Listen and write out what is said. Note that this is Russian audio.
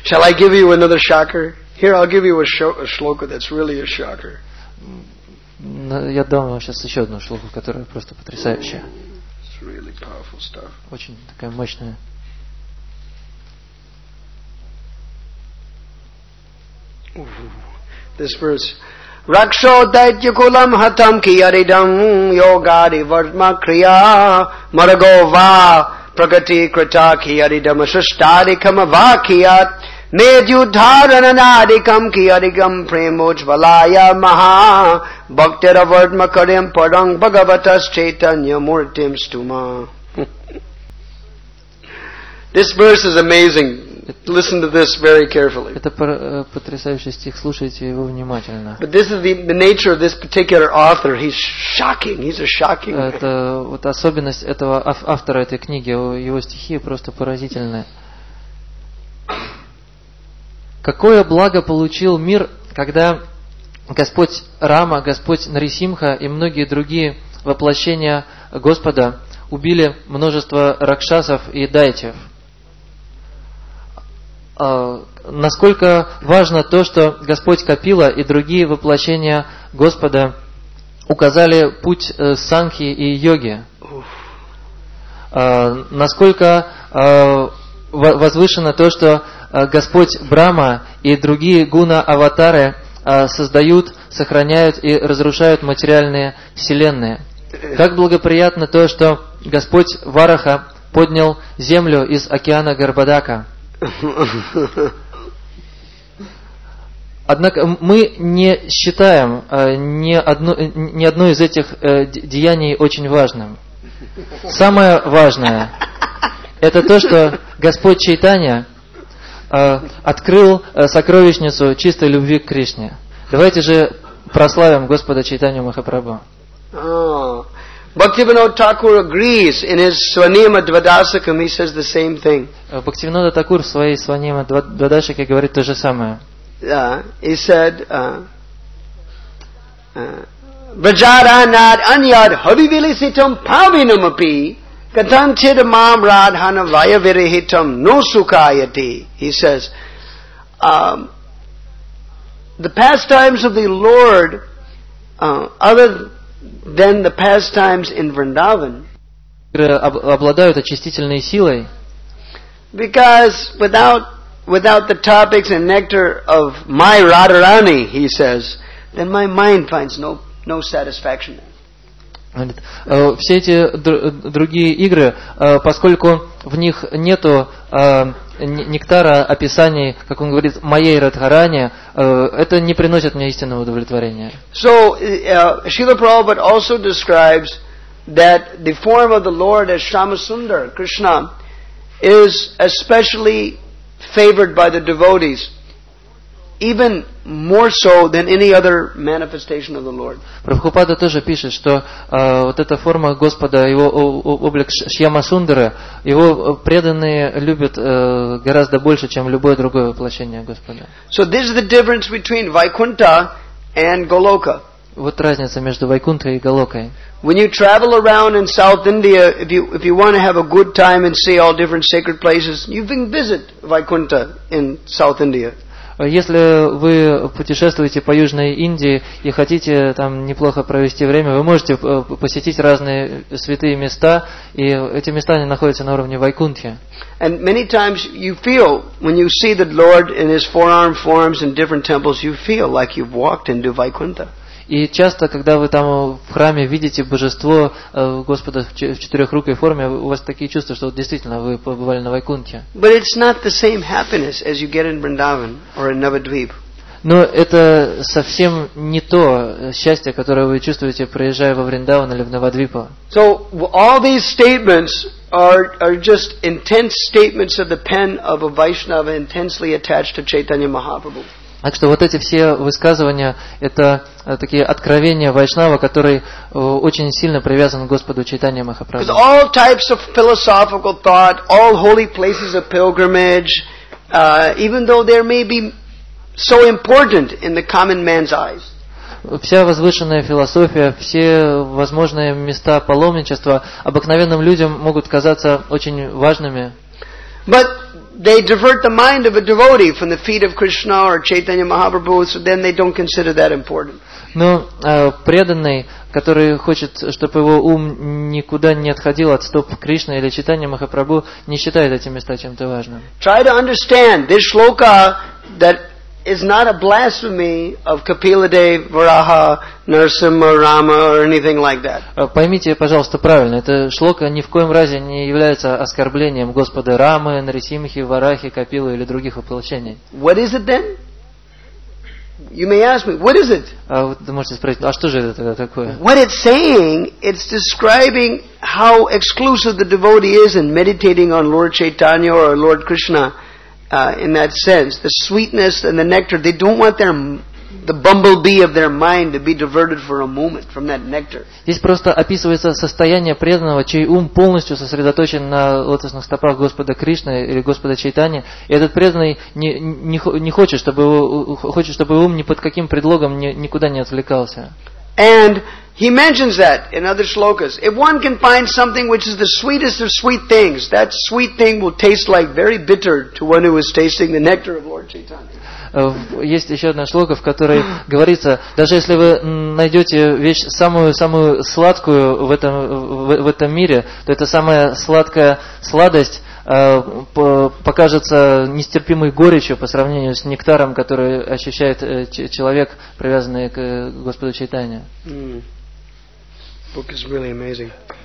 Shall I give you another shocker? Here, I'll give you a shloka that's really a shocker. Я дам вам сейчас еще одну шлоку, которая просто потрясающая. It's really powerful stuff. Очень такая мощная. This verse. Raksho daitya kulam hatam ki aridam yogari varma kriya margo va pragati krita ki aridam asustadikam avakiyat Medyudharananadikam ki arigam premojvalaya maha bhaktira vardma karim parang bhagavatas chaitanya murtim stuma. This verse is amazing. Listen to this very carefully. Это потрясающий стих, слушайте его внимательно. But this is the nature of this particular author. He's shocking. He's a shocking. Это вот особенность этого автора этой книги, его стихи просто поразительные. Какое благо получил мир, когда Господь Рама, Господь Нарисимха и многие другие воплощения Господа убили множество ракшасов и дайтев. Насколько важно то, что Господь Капила и другие воплощения Господа указали путь санхи и йоги. Насколько возвышено то, что Господь Брахма и другие гуна-аватары создают, сохраняют и разрушают материальные вселенные. Как благоприятно то, что Господь Вараха поднял землю из океана Гарбадака. Однако мы не считаем ни одно из этих деяний очень важным. Самое важное – это то, что Господь Чайтанья открыл сокровищницу чистой любви к Кришне. Давайте же прославим Господа Чайтанью Махапрабху. Bhaktivinoda Thakur agrees in his Swanima Dvadasakam. He says the same thing. Бхактивинода Такур в своей Сванima Двадашике говорит то же самое. He said, Vrajaranad anyad havivilisitam pavinamapi katanchidamam radhana vayavirihitam no sukayati. He says, the pastimes of the Lord, other than the pastimes in Vrindavan, обладают очистительной силой, because without the topics and nectar of my Radharani, he says, then my mind finds no satisfaction. Все эти другие игры, поскольку в них нету нектара описаний, как он говорит, моей Радхарани, это не приносит мне истинного удовлетворения. So, Srila Prabhupada also describes that the form of the Lord as Shyamasundar, Krishna, is especially favored by the devotees, even more so than any other manifestation of the Lord. Прабхупада тоже пишет, что вот эта форма Господа, его облик Шьямасундара, его преданные любят гораздо больше, чем любое другое воплощение Господа. So this is the difference between Vaikuntha and Goloka. Вот разница между Вайкунтхой и Галокой. When you travel around in South India, if you want to have a good time and see all different sacred places, you can visit Vaikuntha in South India. Если вы путешествуете по Южной Индии и хотите там неплохо провести время, вы можете посетить разные святые места, и эти места они находятся на уровне Вайкунтхи. And many times you feel, when you see the Lord in His four-arm forms in different temples, you feel like you've walked into Vaikuntha. И часто, когда вы там в храме видите божество Господа в четырехрукой форме, у вас такие чувства, что вот действительно вы побывали на Вайкунтхе. But it's not the same happiness as you get in Vrindavan or in Navadvip. Но это совсем не то счастье, которое вы чувствуете, проезжая во Вриндаван или в Навадвипу. So all these statements are just intense statements of the pen of a Vaishnava intensely attached to Chaitanya Mahaprabhu. Так что вот эти все высказывания, это такие откровения Вайшнава, который очень сильно привязан к Господу Чайтанья Махапрабху. Because all types of philosophical thought, all holy places of pilgrimage, even though there may be so important in the common man's eyes. Вся возвышенная философия, все возможные места паломничества обыкновенным людям могут казаться очень важными. But they divert the mind of a devotee from the feet of Krishna or Chaitanya Mahaprabhu, so then they don't consider that important. Но преданный, который хочет, чтобы его ум никуда не отходил от стоп Кришны или Чайтанья Махапрабху, не считает эти места чем-то важным. Try to understand this shloka that is not a blasphemy of Kapila Dev, Varaha, Narasimha, Rama or anything like that. Поймите, пожалуйста, правильно, эта шлока ни в коем разе не является оскорблением Господа Рамы, Нарисимхи, Варахи, Капилы или других воплощений. What is it then? You may ask me, what is it? Вы можете спросить, а что же это тогда такое? What it's saying, it's describing how exclusive the devotee is in meditating on Lord Chaitanya or Lord Krishna in that sense. The sweetness and the nectar, they don't want the bumblebee of their mind to be diverted for a moment from that nectar. Здесь просто описывается состояние преданного, чей ум полностью сосредоточен на лотосных стопах Господа Кришны или Господа Чайтани. И этот преданный не хочет, чтобы его ум ни под каким предлогом никуда не отвлекался. And he mentions that in other shlokas. If one can find something which is the sweetest of sweet things, that sweet thing will taste like very bitter to one who is tasting the nectar of Lord Chaitanya. Есть еще одна шлока, в которой говорится, даже если вы найдете вещь самую сладкую в этом мире, то эта самая сладкая сладость покажется нестерпимой горечью по сравнению с нектаром, который ощущает человек, привязанный к Господу Чайтанье. Book is really amazing.